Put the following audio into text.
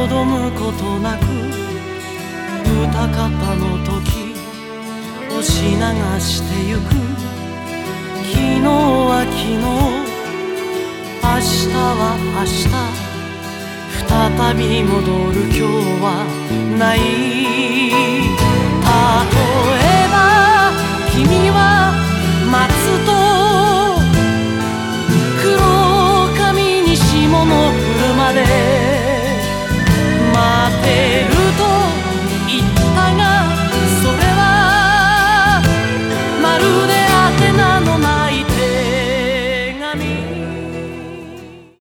よどむことなく歌方の時押し流してゆく。昨日は昨日、明日は明日、再び戻る今日はない。